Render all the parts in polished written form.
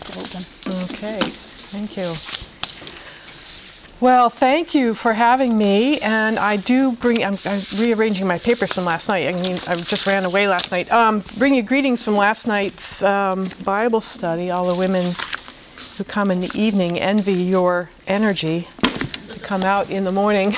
Bolton. Okay, thank you. Well, thank you for having me, and I'm rearranging my papers from last night. I just ran away last night. Bring you greetings from last night's Bible study. All the women who come in the evening envy your energy to come out in the morning.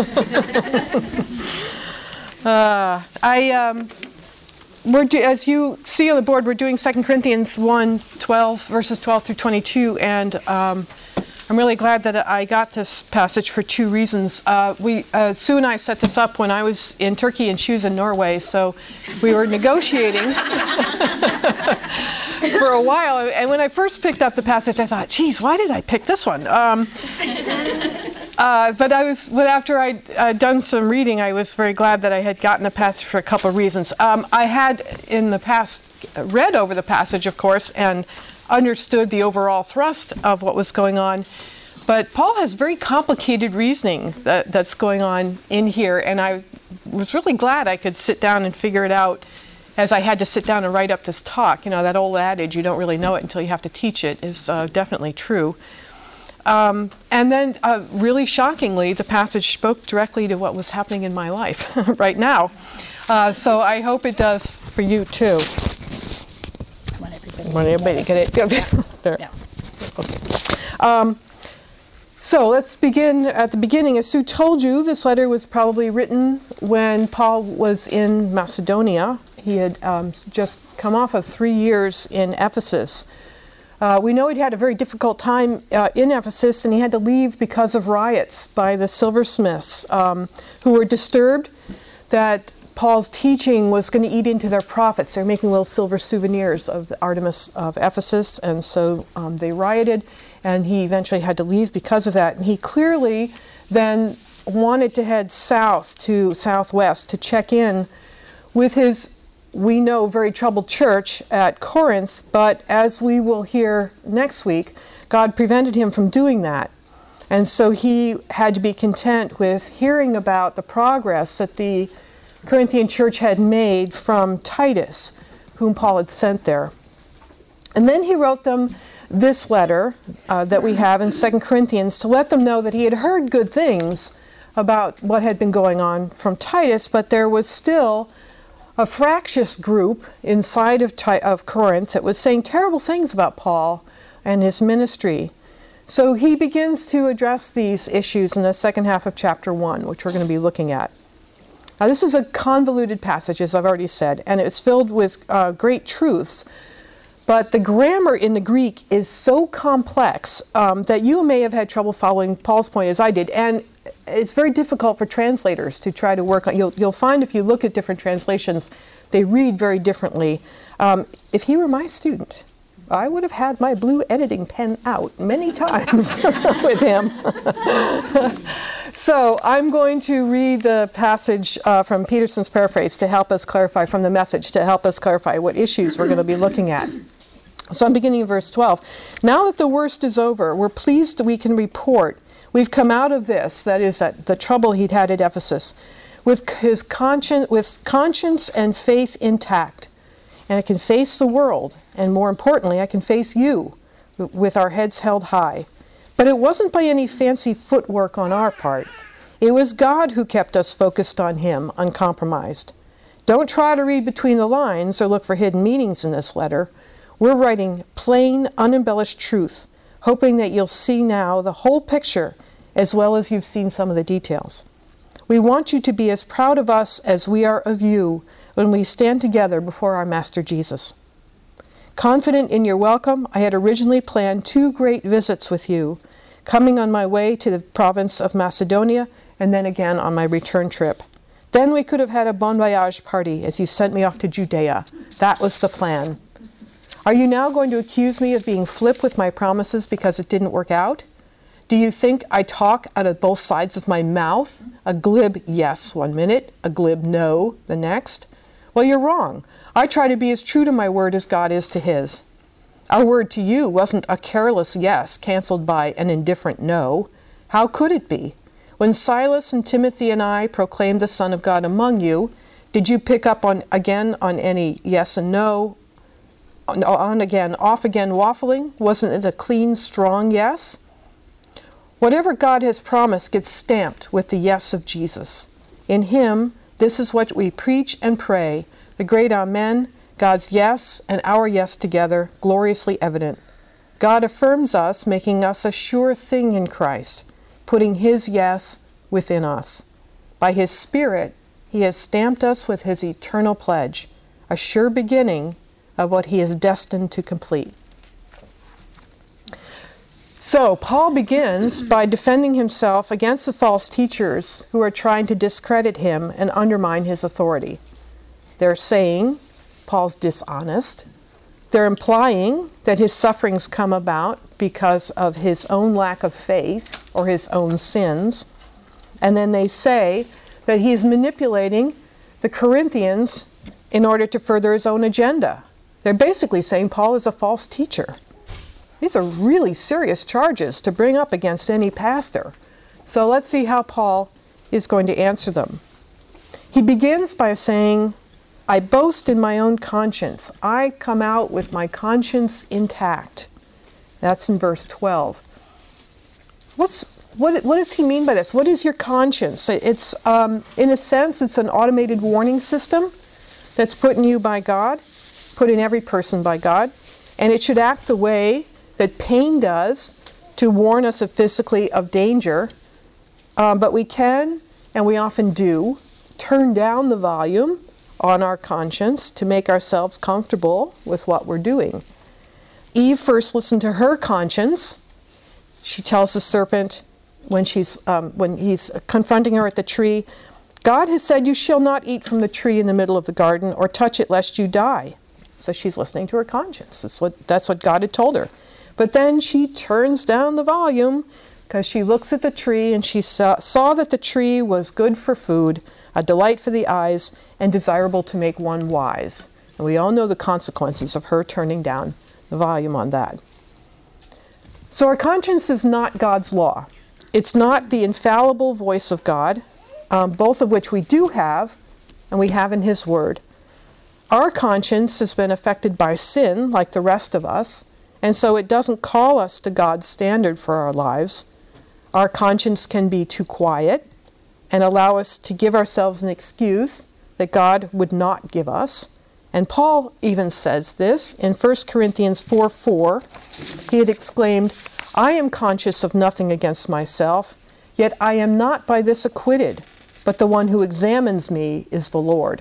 As you see on the board, we're doing 2 Corinthians 1:12, verses 12 through 22, and I'm really glad that I got this passage for two reasons. Sue and I set this up when I was in Turkey and she was in Norway, so we were negotiating for a while. And when I first picked up the passage, I thought, geez, why did I pick this one? But after I'd done some reading, I was very glad that I had gotten the passage for a couple of reasons. I had in the past read over the passage, of course, and understood the overall thrust of what was going on. But Paul has very complicated reasoning that's going on in here, and I was really glad I could sit down and figure it out as I had to sit down and write up this talk. You know, that old adage, you don't really know it until you have to teach it, is definitely true. And then, really shockingly, the passage spoke directly to what was happening in my life right now. So I hope it does for you, too. Want everybody get it? There. Yeah. Okay. So let's begin at the beginning. As Sue told you, this letter was probably written when Paul was in Macedonia. He had just come off of 3 years in Ephesus. We know he'd had a very difficult time in Ephesus, and he had to leave because of riots by the silversmiths who were disturbed that Paul's teaching was going to eat into their profits. They're making little silver souvenirs of the Artemis of Ephesus, and so they rioted, and he eventually had to leave because of that. And he clearly then wanted to head southwest to check in with his, we know, very troubled church at Corinth, but as we will hear next week, God prevented him from doing that. And so he had to be content with hearing about the progress that the Corinthian church had made from Titus, whom Paul had sent there. And then he wrote them this letter that we have in 2 Corinthians to let them know that he had heard good things about what had been going on from Titus, but there was still a fractious group inside of Corinth that was saying terrible things about Paul and his ministry. So he begins to address these issues in the second half of chapter 1, which we're going to be looking at. Now, this is a convoluted passage, as I've already said, and it's filled with great truths. But the grammar in the Greek is so complex that you may have had trouble following Paul's point as I did. And it's very difficult for translators to try to work on. You'll find if you look at different translations, they read very differently. If he were my student, I would have had my blue editing pen out many times with him. So I'm going to read the passage from Peterson's paraphrase to help us clarify, from the Message, to help us clarify what issues we're going to be looking at. So I'm beginning in verse 12. Now that the worst is over, we're pleased that we can report we've come out of this, that is, the trouble he'd had at Ephesus, with conscience and faith intact. And I can face the world, and more importantly, I can face you with our heads held high. But it wasn't by any fancy footwork on our part. It was God who kept us focused on him, uncompromised. Don't try to read between the lines or look for hidden meanings in this letter. We're writing plain, unembellished truth, hoping that you'll see now the whole picture as well as you've seen some of the details. We want you to be as proud of us as we are of you when we stand together before our Master Jesus. Confident in your welcome, I had originally planned 2 great visits with you, coming on my way to the province of Macedonia and then again on my return trip. Then we could have had a bon voyage party as you sent me off to Judea. That was the plan. Are you now going to accuse me of being flip with my promises because it didn't work out? Do you think I talk out of both sides of my mouth? A glib yes 1 minute, a glib no the next? Well, you're wrong. I try to be as true to my word as God is to his. Our word to you wasn't a careless yes canceled by an indifferent no. How could it be? When Silas and Timothy and I proclaimed the Son of God among you, did you pick up on any yes and no on again, off again waffling? Wasn't it a clean, strong yes? Whatever God has promised gets stamped with the yes of Jesus. In Him, this is what we preach and pray, the great Amen, God's yes and our yes together, gloriously evident. God affirms us, making us a sure thing in Christ, putting His yes within us. By His Spirit, He has stamped us with His eternal pledge, a sure beginning of what He is destined to complete. So, Paul begins by defending himself against the false teachers who are trying to discredit him and undermine his authority. They're saying Paul's dishonest. They're implying that his sufferings come about because of his own lack of faith or his own sins. And then they say that he's manipulating the Corinthians in order to further his own agenda. They're basically saying Paul is a false teacher. These are really serious charges to bring up against any pastor. So let's see how Paul is going to answer them. He begins by saying, I boast in my own conscience. I come out with my conscience intact. That's in verse 12. What does he mean by this? What is your conscience? It's, in a sense, it's an automated warning system that's put in you by God, put in every person by God, and it should act the way that pain does to warn us physically of danger, but we can, and we often do, turn down the volume on our conscience to make ourselves comfortable with what we're doing. Eve first listened to her conscience. She tells the serpent when he's confronting her at the tree, God has said you shall not eat from the tree in the middle of the garden or touch it lest you die. So she's listening to her conscience. That's what God had told her. But then she turns down the volume because she looks at the tree and she saw that the tree was good for food, a delight for the eyes, and desirable to make one wise. And we all know the consequences of her turning down the volume on that. So our conscience is not God's law. It's not the infallible voice of God, both of which we do have, and we have in His Word. Our conscience has been affected by sin, like the rest of us, and so it doesn't call us to God's standard for our lives. Our conscience can be too quiet and allow us to give ourselves an excuse that God would not give us. And Paul even says this in 1 Corinthians 4:4. He had exclaimed, I am conscious of nothing against myself, yet I am not by this acquitted, but the one who examines me is the Lord.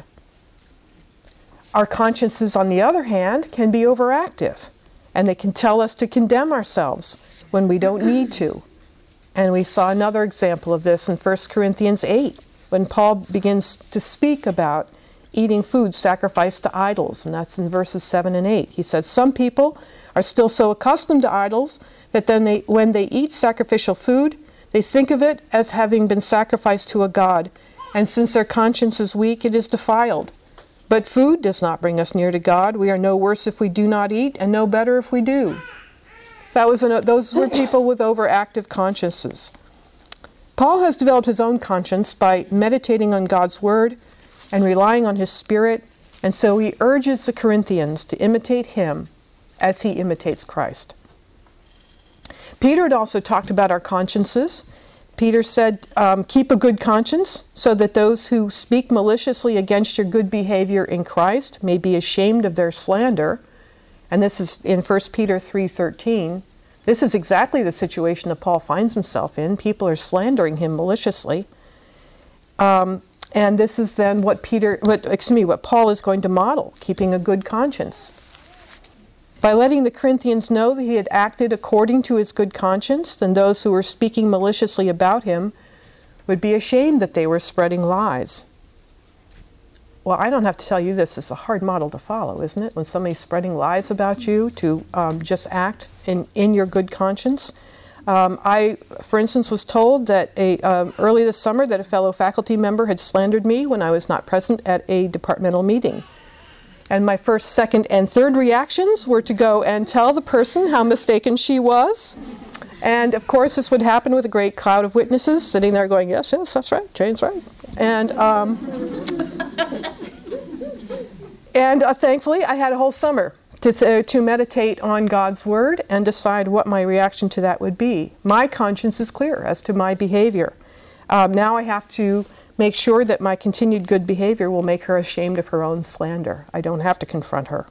Our consciences, on the other hand, can be overactive, and they can tell us to condemn ourselves when we don't need to. And we saw another example of this in 1 Corinthians 8, when Paul begins to speak about eating food sacrificed to idols, and that's in verses 7 and 8. He says, some people are still so accustomed to idols that then when they eat sacrificial food, they think of it as having been sacrificed to a god, and since their conscience is weak, it is defiled. But food does not bring us near to God. We are no worse if we do not eat, and no better if we do. Those were people with overactive consciences. Paul has developed his own conscience by meditating on God's Word and relying on His Spirit, and so he urges the Corinthians to imitate him as he imitates Christ. Peter had also talked about our consciences. Peter said, keep a good conscience so that those who speak maliciously against your good behavior in Christ may be ashamed of their slander. And this is in 1 Peter 3:13. This is exactly the situation that Paul finds himself in. People are slandering him maliciously. And this is then what Paul is going to model, keeping a good conscience. By letting the Corinthians know that he had acted according to his good conscience, then those who were speaking maliciously about him would be ashamed that they were spreading lies. Well, I don't have to tell you this. It's a hard model to follow, isn't it? When somebody's spreading lies about you, to just act in your good conscience. I, for instance, was told that early this summer that a fellow faculty member had slandered me when I was not present at a departmental meeting. And my first, second, and third reactions were to go and tell the person how mistaken she was. And, of course, this would happen with a great cloud of witnesses sitting there going, yes, that's right, Jane's right. And thankfully, I had a whole summer to meditate on God's word and decide what my reaction to that would be. My conscience is clear as to my behavior. Now I have to make sure that my continued good behavior will make her ashamed of her own slander. I don't have to confront her.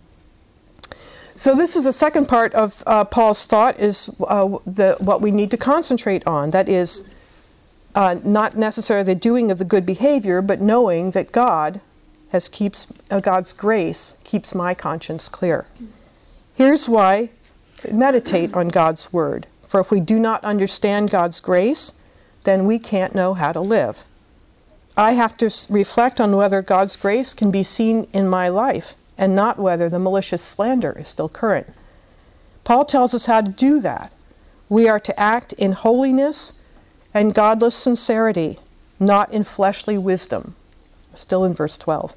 So this is the second part of Paul's thought, is what we need to concentrate on. That is not necessarily the doing of the good behavior, but knowing that God's grace keeps my conscience clear. Here's why: meditate on God's word. For if we do not understand God's grace, then we can't know how to live. I have to reflect on whether God's grace can be seen in my life, and not whether the malicious slander is still current. Paul tells us how to do that. We are to act in holiness and godless sincerity, not in fleshly wisdom. Still in verse 12.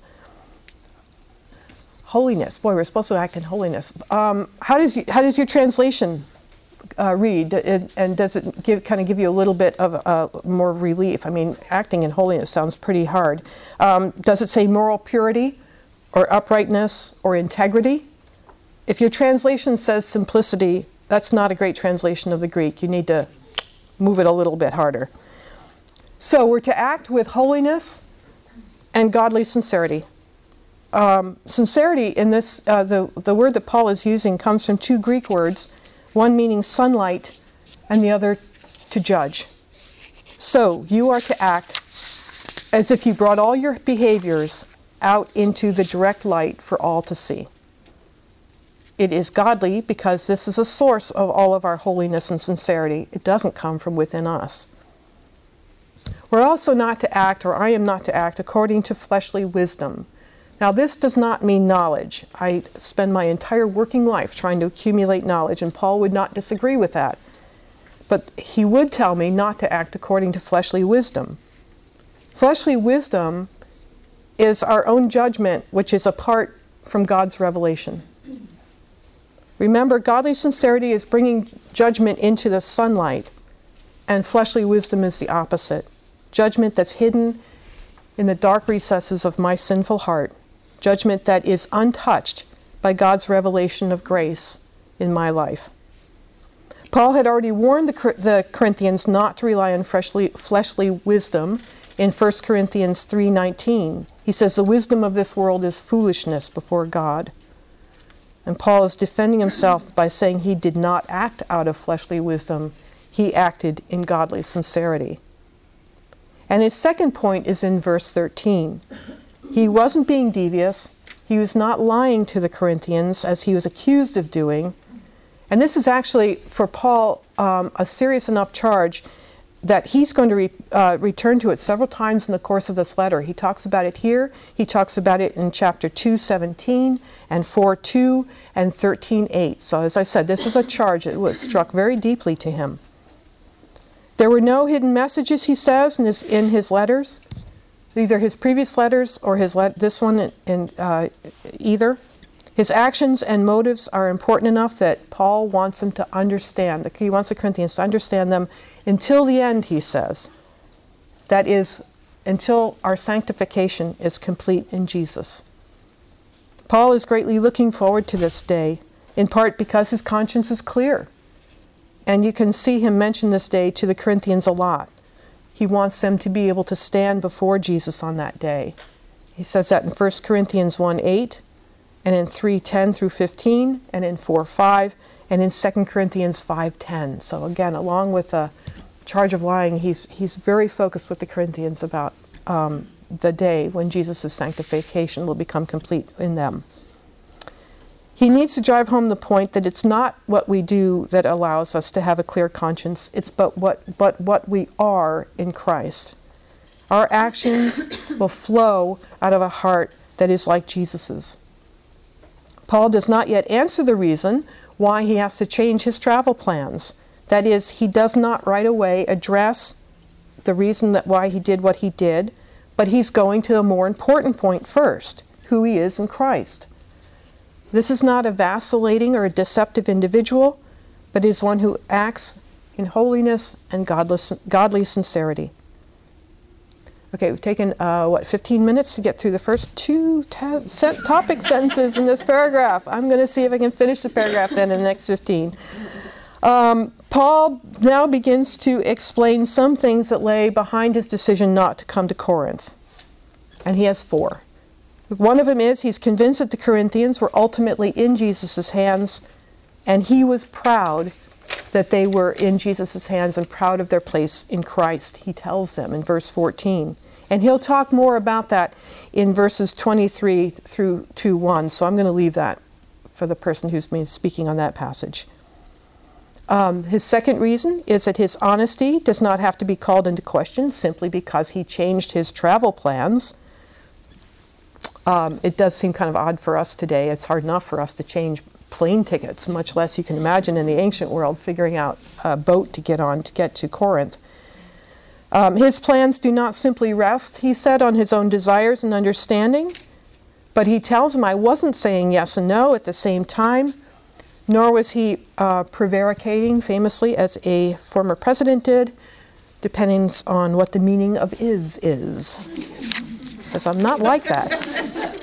Holiness. Boy, we're supposed to act in holiness. How does your translation read? And does it give you a little bit of more relief? I mean, acting in holiness sounds pretty hard. Does it say moral purity, or uprightness, or integrity? If your translation says simplicity, that's not a great translation of the Greek. You need to move it a little bit harder. So we're to act with holiness and godly sincerity. Sincerity in this, the word that Paul is using comes from two Greek words, one meaning sunlight and the other to judge. So you are to act as if you brought all your behaviors out into the direct light for all to see. It is godly because this is a source of all of our holiness and sincerity. It doesn't come from within us. We're also not to act, or I am not to act, according to fleshly wisdom. Now, this does not mean knowledge. I spend my entire working life trying to accumulate knowledge, and Paul would not disagree with that. But he would tell me not to act according to fleshly wisdom. Fleshly wisdom is our own judgment, which is apart from God's revelation. Remember, godly sincerity is bringing judgment into the sunlight, and fleshly wisdom is the opposite. Judgment that's hidden in the dark recesses of my sinful heart. Judgment that is untouched by God's revelation of grace in my life. Paul had already warned the Corinthians not to rely on fleshly wisdom in 1 Corinthians 3:19. He says, the wisdom of this world is foolishness before God. And Paul is defending himself by saying he did not act out of fleshly wisdom. He acted in godly sincerity. And his second point is in verse 13. He wasn't being devious. He was not lying to the Corinthians as he was accused of doing. And this is actually, for Paul, a serious enough charge that he's going to return to it several times in the course of this letter. He talks about it here. He talks about it in chapter 2:17 and 4:2 and 13:8. So as I said, this is a charge that was struck very deeply to him. There were no hidden messages, he says, in his letters, either his previous letters or this one, either. His actions and motives are important enough that Paul wants them to understand. He wants the Corinthians to understand them until the end, he says. That is, until our sanctification is complete in Jesus. Paul is greatly looking forward to this day, in part because his conscience is clear. And you can see him mention this day to the Corinthians a lot. He wants them to be able to stand before Jesus on that day. He says that in 1 Corinthians 1:8, and in 3:10 through 15, and in 4:5, and in 2 Corinthians 5:10. So again, along with the charge of lying, he's very focused with the Corinthians about the day when Jesus' sanctification will become complete in them. He needs to drive home the point that it's not what we do that allows us to have a clear conscience, it's but what we are in Christ. Our actions will flow out of a heart that is like Jesus's. Paul does not yet answer the reason why he has to change his travel plans. That is, he does not right away address the reason that why he did what he did, but he's going to a more important point first, who he is in Christ. This is not a vacillating or a deceptive individual, but is one who acts in holiness and godly sincerity. Okay, we've taken, 15 minutes to get through the first two topic sentences in this paragraph. I'm going to see if I can finish the paragraph then in the next 15. Paul now begins to explain some things that lay behind his decision not to come to Corinth. And he has 4. One of them is he's convinced that the Corinthians were ultimately in Jesus' hands, and he was proud that they were in Jesus' hands and proud of their place in Christ, he tells them in verse 14. And he'll talk more about that in verses 23 through 2:1, so I'm going to leave that for the person who's been speaking on that passage. His second reason is that his honesty does not have to be called into question simply because he changed his travel plans. It does seem kind of odd for us today. It's hard enough for us to change plane tickets, much less you can imagine in the ancient world figuring out a boat to get on to get to Corinth. His plans do not simply rest, he said, on his own desires and understanding, but he tells them, I wasn't saying yes and no at the same time, nor was he prevaricating famously as a former president did, depending on what the meaning of is. He says, I'm not like that.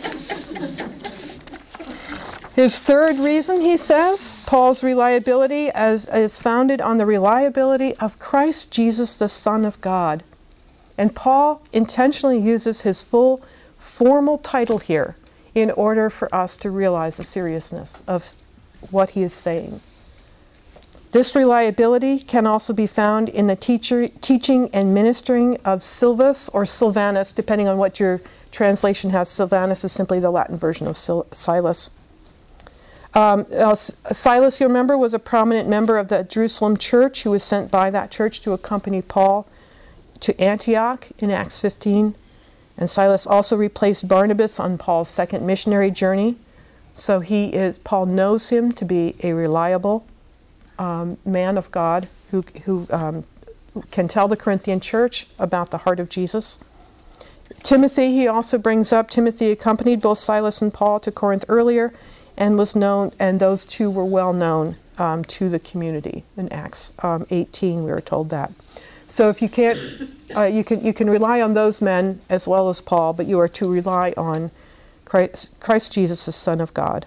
His third reason, he says, Paul's reliability is founded on the reliability of Christ Jesus, the Son of God. And Paul intentionally uses his full formal title here in order for us to realize the seriousness of what he is saying. This reliability can also be found in the teaching and ministering of Silvanus or Silvanus, depending on what your translation has. Silvanus is simply the Latin version of Silas. Silas, you remember, was a prominent member of the Jerusalem church who was sent by that church to accompany Paul to Antioch in Acts 15. And Silas also replaced Barnabas on Paul's second missionary journey. So Paul knows him to be a reliable man of God who can tell the Corinthian church about the heart of Jesus. Timothy, he also brings up. Timothy accompanied both Silas and Paul to Corinth earlier, and was known, and those two were well known to the community in Acts 18. We were told that. So if you can't, you can rely on those men as well as Paul, but you are to rely on Christ Jesus, the Son of God.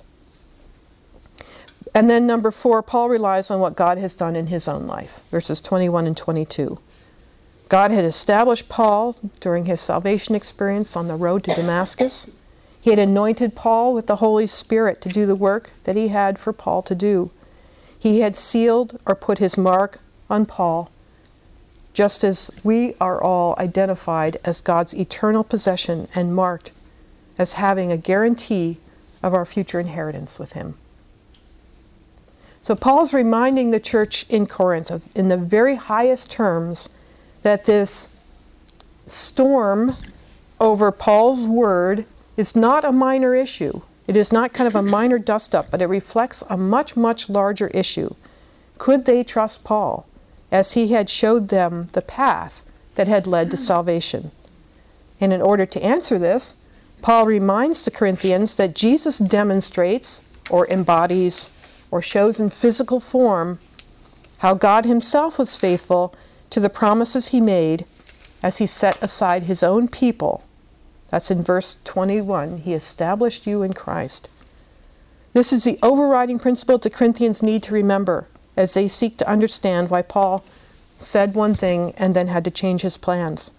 And then number 4, Paul relies on what God has done in his own life, verses 21 and 22. God had established Paul during his salvation experience on the road to Damascus. He had anointed Paul with the Holy Spirit to do the work that he had for Paul to do. He had sealed or put his mark on Paul, just as we are all identified as God's eternal possession and marked as having a guarantee of our future inheritance with him. So Paul's reminding the church in Corinth in the very highest terms that this storm over Paul's word is not a minor issue. It is not kind of a minor dust-up, but it reflects a much, much larger issue. Could they trust Paul as he had showed them the path that had led to salvation? And in order to answer this, Paul reminds the Corinthians that Jesus demonstrates or embodies or shows in physical form how God himself was faithful to the promises he made as he set aside his own people. That's in verse 21. He established you in Christ. This is the overriding principle the Corinthians need to remember as they seek to understand why Paul said one thing and then had to change his plans.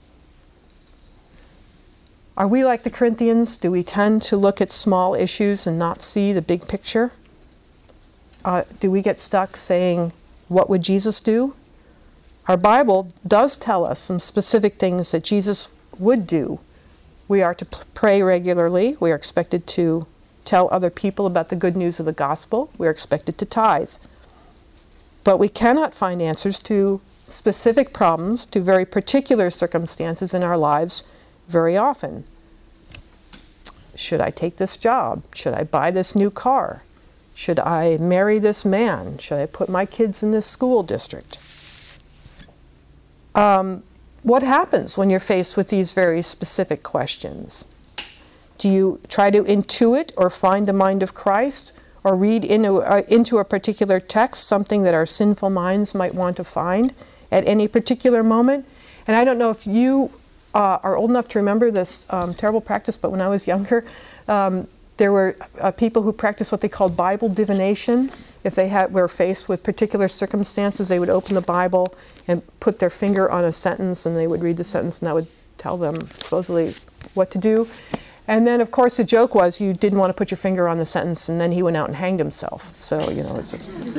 Are we like the Corinthians? Do we tend to look at small issues and not see the big picture? Do we get stuck saying, what would Jesus do? Our Bible does tell us some specific things that Jesus would do. We are to pray regularly. We are expected to tell other people about the good news of the gospel. We are expected to tithe. But we cannot find answers to specific problems, to very particular circumstances in our lives very often. Should I take this job? Should I buy this new car? Should I marry this man? Should I put my kids in this school district? What happens when you're faced with these very specific questions? Do you try to intuit or find the mind of Christ, or read into a particular text something that our sinful minds might want to find at any particular moment? And I don't know if you are old enough to remember this terrible practice, but when I was younger, there were people who practiced what they called Bible divination. If they were faced with particular circumstances, they would open the Bible and put their finger on a sentence, and they would read the sentence, and that would tell them supposedly what to do. And then, of course, the joke was you didn't want to put your finger on the sentence, and then he went out and hanged himself. So, it's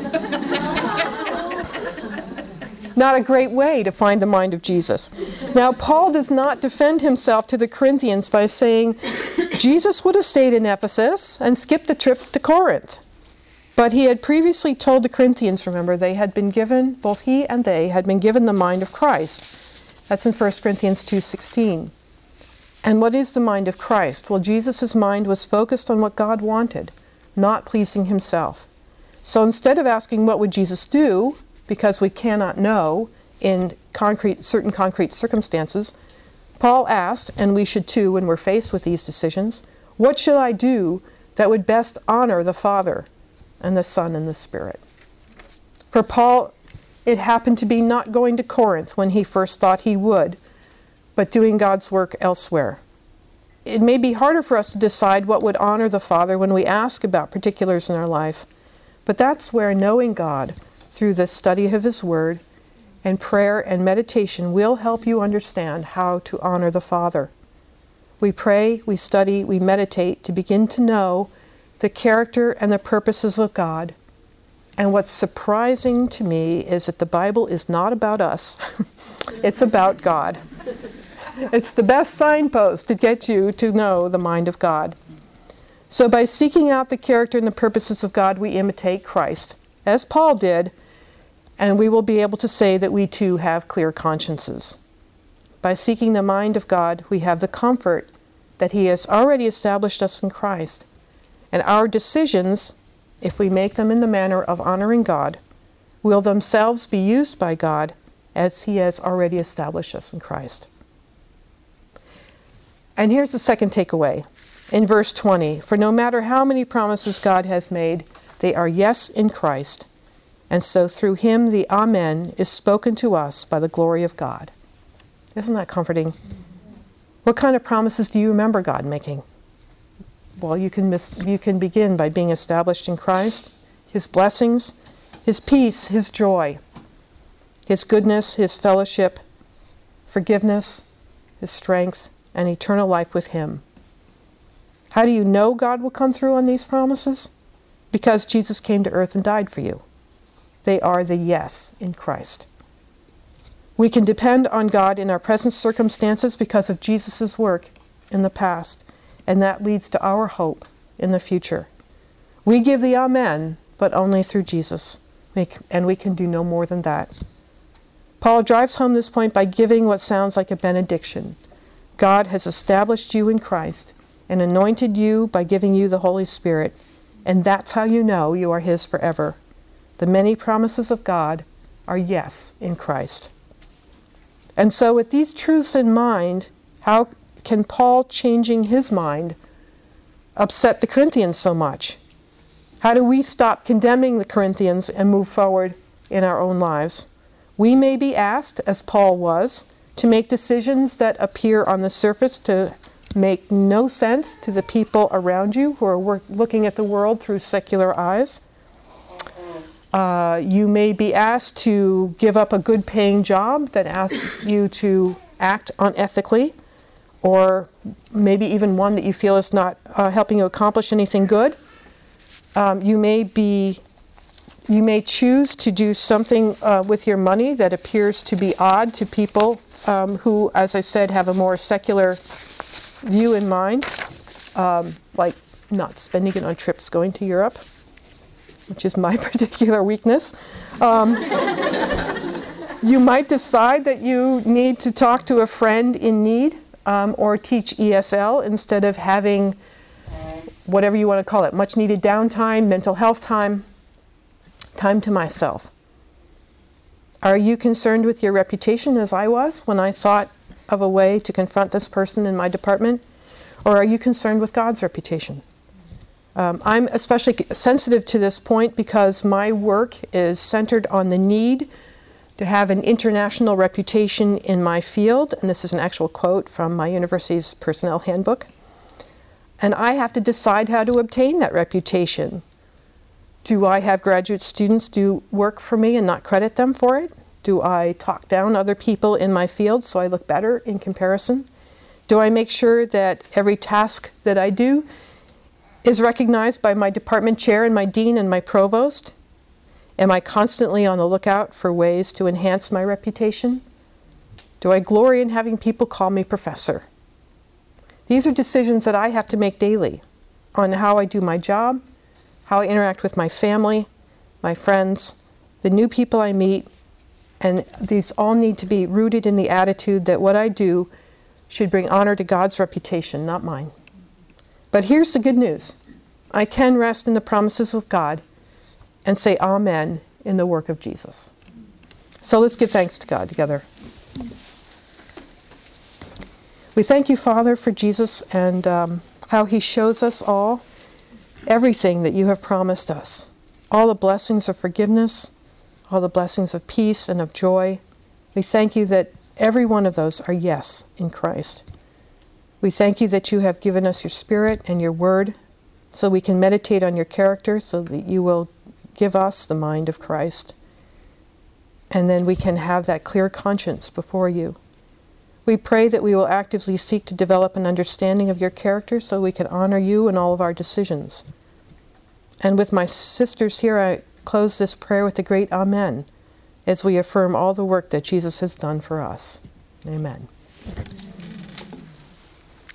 not a great way to find the mind of Jesus. Now, Paul does not defend himself to the Corinthians by saying Jesus would have stayed in Ephesus and skipped the trip to Corinth. But he had previously told the Corinthians, remember, both he and they had been given the mind of Christ. That's in 1 Corinthians 2:16. And what is the mind of Christ? Well, Jesus' mind was focused on what God wanted, not pleasing himself. So instead of asking what would Jesus do, because we cannot know in certain concrete circumstances, Paul asked, and we should too when we're faced with these decisions, what should I do that would best honor the Father and the Son and the Spirit? For Paul, it happened to be not going to Corinth when he first thought he would, but doing God's work elsewhere. It may be harder for us to decide what would honor the Father when we ask about particulars in our life, but that's where knowing God through the study of His Word and prayer and meditation will help you understand how to honor the Father. We pray, we study, we meditate to begin to know the character and the purposes of God. And what's surprising to me is that the Bible is not about us. It's about God. It's the best signpost to get you to know the mind of God. So by seeking out the character and the purposes of God, we imitate Christ, as Paul did, and we will be able to say that we too have clear consciences. By seeking the mind of God, we have the comfort that He has already established us in Christ. And our decisions, if we make them in the manner of honoring God, will themselves be used by God as He has already established us in Christ. And here's the second takeaway. In verse 20, for no matter how many promises God has made, they are yes in Christ. And so through Him the Amen is spoken to us by the glory of God. Isn't that comforting? What kind of promises do you remember God making? Well, you can begin by being established in Christ, His blessings, His peace, His joy, His goodness, His fellowship, forgiveness, His strength, and eternal life with Him. How do you know God will come through on these promises? Because Jesus came to earth and died for you. They are the yes in Christ. We can depend on God in our present circumstances because of Jesus' work in the past, and that leads to our hope in the future. We give the Amen, but only through Jesus, and we can do no more than that. Paul drives home this point by giving what sounds like a benediction. God has established you in Christ and anointed you by giving you the Holy Spirit, and that's how you know you are His forever. The many promises of God are yes in Christ. And so with these truths in mind, how can Paul changing his mind upset the Corinthians so much? How do we stop condemning the Corinthians and move forward in our own lives? We may be asked, as Paul was, to make decisions that appear on the surface to make no sense to the people around you who are looking at the world through secular eyes. You may be asked to give up a good-paying job that asks you to act unethically, or maybe even one that you feel is not helping you accomplish anything good. You may choose to do something with your money that appears to be odd to people who, as I said, have a more secular view in mind, like not spending it on trips going to Europe, which is my particular weakness. You might decide that you need to talk to a friend in need or teach ESL instead of having whatever you want to call it, much needed downtime, mental health time, time to myself. Are you concerned with your reputation as I was when I thought of a way to confront this person in my department? Or are you concerned with God's reputation? I'm especially sensitive to this point because my work is centered on the need to have an international reputation in my field, and this is an actual quote from my university's personnel handbook, and I have to decide how to obtain that reputation. Do I have graduate students do work for me and not credit them for it? Do I talk down other people in my field so I look better in comparison? Do I make sure that every task that I do is recognized by my department chair and my dean and my provost? Am I constantly on the lookout for ways to enhance my reputation? Do I glory in having people call me professor? These are decisions that I have to make daily on how I do my job, how I interact with my family, my friends, the new people I meet, and these all need to be rooted in the attitude that what I do should bring honor to God's reputation, not mine. But here's the good news. I can rest in the promises of God and say amen in the work of Jesus. So let's give thanks to God together. We thank you, Father, for Jesus and how he shows us all everything that you have promised us. All the blessings of forgiveness, all the blessings of peace and of joy. We thank you that every one of those are yes in Christ. We thank you that you have given us your Spirit and your word so we can meditate on your character, so that you will give us the mind of Christ. And then we can have that clear conscience before you. We pray that we will actively seek to develop an understanding of your character so we can honor you in all of our decisions. And with my sisters here, I close this prayer with a great amen as we affirm all the work that Jesus has done for us. Amen.